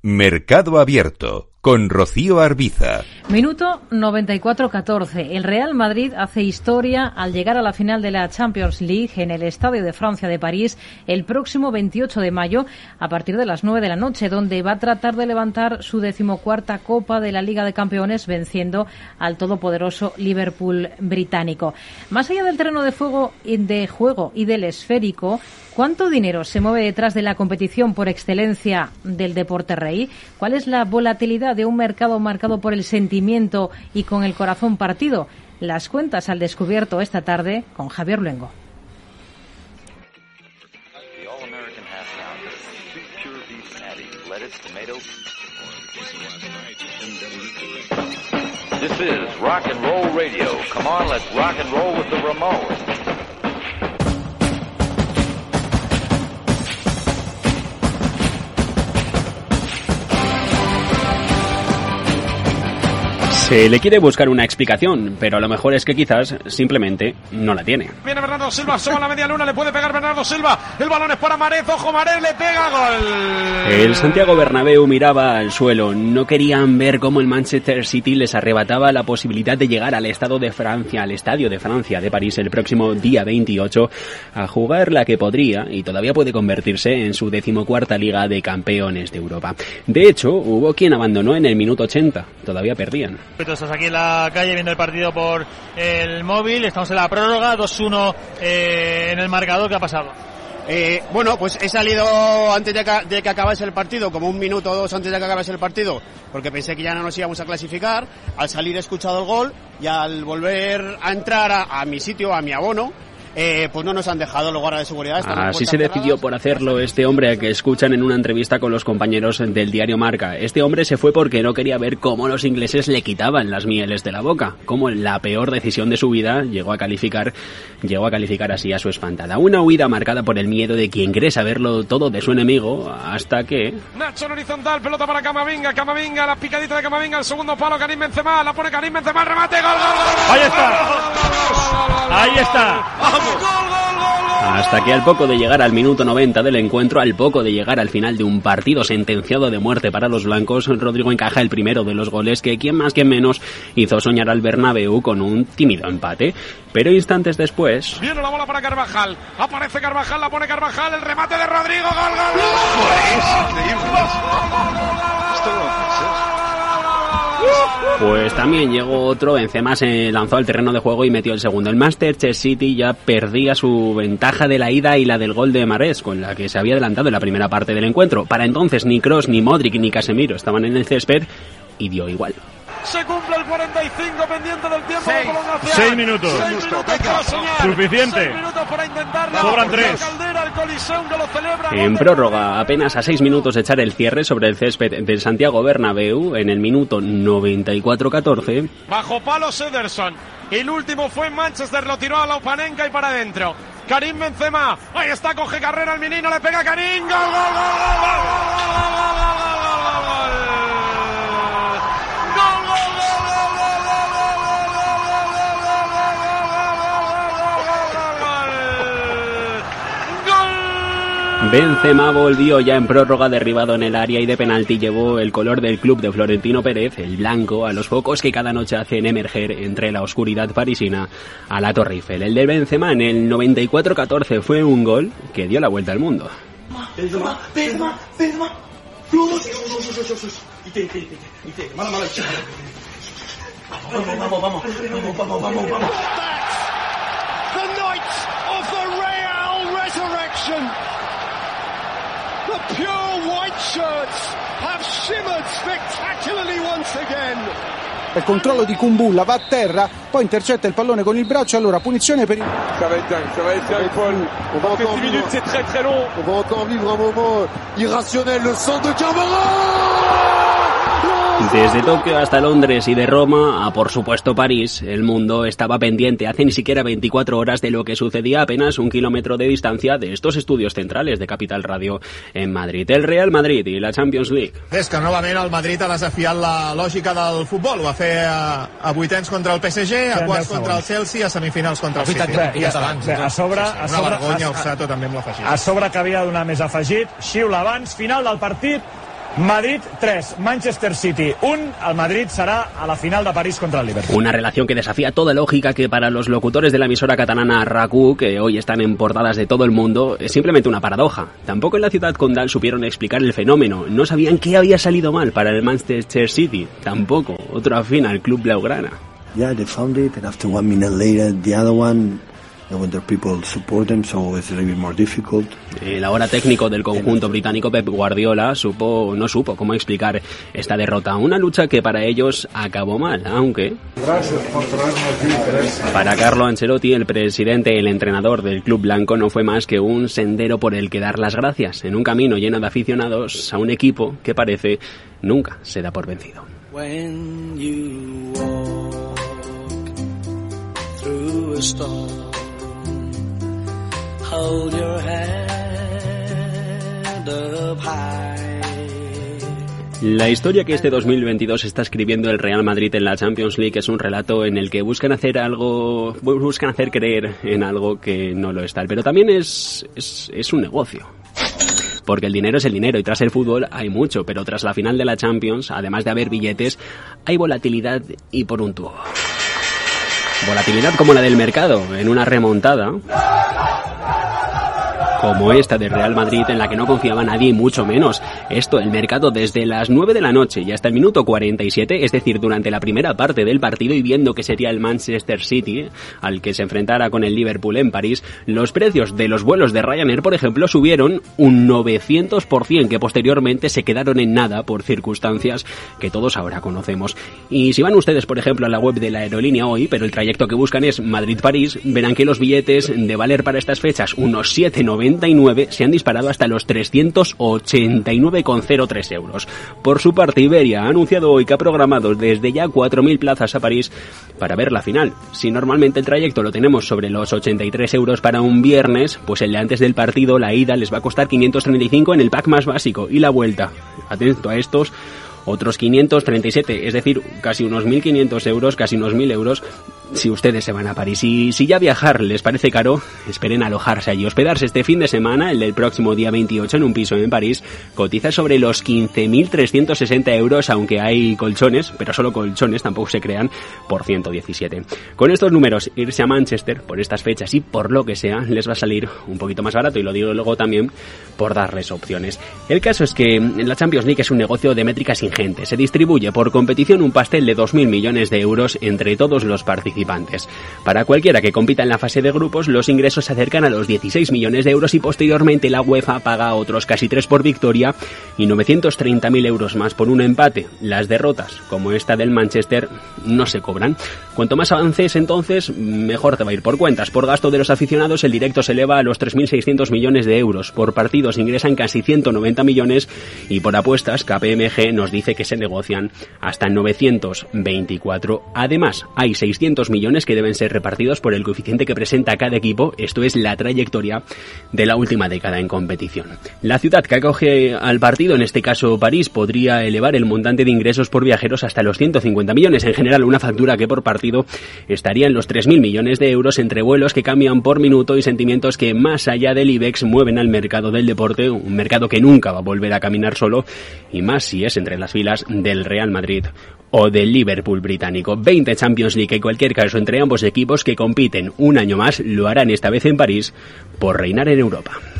Mercado Abierto con Rocío Arbiza. Minuto 94-14. El Real Madrid hace historia al llegar a la final de la Champions League en el Estadio de Francia de París el próximo 28 de mayo a partir de las 9 de la noche, donde va a tratar de levantar su 14ª Copa de la Liga de Campeones venciendo al todopoderoso Liverpool británico. Más allá del terreno de juego y del esférico, ¿cuánto dinero se mueve detrás de la competición por excelencia del deporte rey? ¿Cuál es la volatilidad de un mercado marcado por el sentimiento y con el corazón partido? Las cuentas al descubierto esta tarde con Javier Luengo. This is Rock and Roll Radio. Come on, let's rock and roll with the Ramones. Se le quiere buscar una explicación, pero a lo mejor es que quizás simplemente no la tiene. Viene Bernardo Silva, sobre la media luna, le puede pegar Bernardo Silva. El balón es para Mahrez, ojo, Mahrez le pega, gol. El Santiago Bernabéu miraba al suelo. No querían ver cómo el Manchester City les arrebataba la posibilidad de llegar al Estadio de Francia de París el próximo día 28 a jugar la que podría y todavía puede convertirse en su 14ª Liga de Campeones de Europa. De hecho, hubo quien abandonó en el minuto 80. Todavía perdían. Estás aquí en la calle viendo el partido por el móvil, estamos en la prórroga, 2-1 en el marcador. ¿Qué ha pasado? Bueno, pues he salido antes de que acabase el partido, como un minuto o dos antes de que acabase el partido, porque pensé que ya no nos íbamos a clasificar. Al salir he escuchado el gol y al volver a entrar a mi sitio, a mi abono, pues no nos han dejado lugar de seguridad. Así se decidió por hacerlo este hombre al que escuchan en una entrevista con los compañeros del diario Marca. Este hombre se fue porque no quería ver cómo los ingleses le quitaban las mieles de la boca, cómo la peor decisión de su vida llegó a calificar así a su espantada. Una huida marcada por el miedo de quien cree saberlo todo de su enemigo, hasta que... Nacho en horizontal, pelota para Camavinga, la picadita de Camavinga, el segundo palo, Karim Benzema, la pone Karim Benzema, el remate, gol. Ahí está. Hasta que al poco de llegar al minuto 90 del encuentro, al poco de llegar al final de un partido sentenciado de muerte para los blancos, Rodrigo encaja el primero de los goles que quien más quien menos hizo soñar al Bernabéu con un tímido empate. Pero instantes después... Viene la bola para Carvajal, aparece Carvajal, la pone Carvajal, el remate de Rodrigo, gol. Pues también llegó otro, Benzema se lanzó al terreno de juego y metió el segundo. El Manchester City ya perdía su ventaja de la ida y la del gol de Mahrez, con la que se había adelantado en la primera parte del encuentro. Para entonces ni Kroos, ni Modric, ni Casemiro estaban en el césped y dio igual. Se cumple el 45 pendiente del tiempo de prolongación. 6 minutos. Suficiente. 6 minutos para intentarlo. Sobran 3. En prórroga, apenas a 6 minutos de echar el cierre sobre el césped del Santiago Bernabéu, en el minuto 94-14. Bajo palo Ederson. El último fue en Manchester, lo tiró a la Panenka y para adentro. Karim Benzema. Ahí está, coge carrera el menino, le pega Karim. Gol. Benzema volvió ya en prórroga, derribado en el área y de penalti llevó el color del club de Florentino Pérez, el blanco, a los focos que cada noche hacen emerger entre la oscuridad parisina a la Torre Eiffel. El de Benzema en el 94-14 fue un gol que dio la vuelta al mundo. Benzema. Vamos. The Knights of the Real Resurrection. The pure white shirts have shimmered spectacularly once again. Il controllo di Kumbulla, va a terra, poi intercetta il pallone con il braccio, allora punizione per il... Ça va être dingue, Paul. On va encore 10 minutes, c'est très long. On va encore vivre un moment irrationnel, le centre de Camara. Desde Tokio hasta Londres y de Roma a, por supuesto, París, el mundo estaba pendiente hace ni siquiera 24 horas de lo que sucedía a apenas 1 kilómetro de distancia de estos estudios centrals de Capital Radio en Madrid. El Real Madrid i la Champions League. És que novament el Madrid ha desafiat la lògica del futbol. Ho va fer a vuitens contra el PSG, a quarts contra el Chelsea, a semifinals contra el City. A sobre... Una vergonya, Osato també amb l'afegit. A sobre que havia de donar més afegit, xiula abans, final del partit, Madrid 3, Manchester City 1, el Madrid será a la final de París contra el Liverpool. Una relación que desafía toda lógica, que para los locutores de la emisora catalana RAC1, que hoy están en portadas de todo el mundo, es simplemente una paradoja. Tampoco en la ciudad condal supieron explicar el fenómeno, no sabían qué había salido mal para el Manchester City, tampoco otro afín al club blaugrana. Yeah, they found it, and after 1 minute later, the other one, and when their people support them, so it's a little bit more difficult. El ahora técnico del conjunto británico, Pep Guardiola, no supo cómo explicar esta derrota. Una lucha que para ellos acabó mal, aunque... Gracias por traernos aquí. Para Carlo Ancelotti, el presidente, el entrenador del club blanco, no fue más que un sendero por el que dar las gracias, en un camino lleno de aficionados a un equipo que parece nunca se da por vencido. When you walk through a storm, hold your head up high. La historia que este 2022 está escribiendo el Real Madrid en la Champions League es un relato en el que buscan hacer creer en algo que no lo está. Pero también es un negocio. Porque el dinero es el dinero y tras el fútbol hay mucho, pero tras la final de la Champions, además de haber billetes, hay volatilidad y por un tubo. Volatilidad como la del mercado, en una remontada como esta de Real Madrid, en la que no confiaba nadie y mucho menos. Esto, el mercado desde las 9 de la noche y hasta el minuto 47, es decir, durante la primera parte del partido y viendo que sería el Manchester City al que se enfrentara con el Liverpool en París, los precios de los vuelos de Ryanair, por ejemplo, subieron un 900%, que posteriormente se quedaron en nada por circunstancias que todos ahora conocemos. Y si van ustedes, por ejemplo, a la web de la aerolínea hoy, pero el trayecto que buscan es Madrid-París, verán que los billetes de valer para estas fechas unos 7,99 se han disparado hasta los 389,03 euros. Por su parte, Iberia ha anunciado hoy que ha programado desde ya 4.000 plazas a París para ver la final. Si normalmente el trayecto lo tenemos sobre los 83 euros para un viernes, pues el de antes del partido, la ida, les va a costar 535 en el pack más básico y la vuelta, atento a estos, otros 537, es decir, casi unos 1.500 euros, casi unos 1.000 euros si ustedes se van a París. Y si ya viajar les parece caro, esperen alojarse allí. Hospedarse este fin de semana, el del próximo día 28, en un piso en París, cotiza sobre los 15.360 euros, aunque hay colchones, pero solo colchones, tampoco se crean, por 117. Con estos números, irse a Manchester por estas fechas y por lo que sea, les va a salir un poquito más barato, y lo digo luego también por darles opciones. El caso es que la Champions League es un negocio de métricas ingentes. Se distribuye por competición un pastel de 2.000 millones de euros entre todos los participantes. Para cualquiera que compita en la fase de grupos, los ingresos se acercan a los 16 millones de euros y posteriormente la UEFA paga otros casi 3 por victoria y 930.000 euros más por un empate. Las derrotas, como esta del Manchester, no se cobran. Cuanto más avances, entonces, mejor te va a ir por cuentas. Por gasto de los aficionados, el directo se eleva a los 3.600 millones de euros. Por partidos ingresan casi 190 millones y por apuestas, KPMG nos dice que se negocian hasta 924. Además, hay 600 millones que deben ser repartidos por el coeficiente que presenta cada equipo. Esto es la trayectoria de la última década en competición. La ciudad que acoge al partido, en este caso París, podría elevar el montante de ingresos por viajeros hasta los 150 millones. En general, una factura que por partido estaría en los 3.000 millones de euros entre vuelos que cambian por minuto y sentimientos que, más allá del IBEX, mueven al mercado del deporte, un mercado que nunca va a volver a caminar solo, y más si es entre las filas del Real Madrid o del Liverpool británico. 20 Champions League, en cualquier caso, entre ambos equipos que compiten un año más, lo harán esta vez en París por reinar en Europa.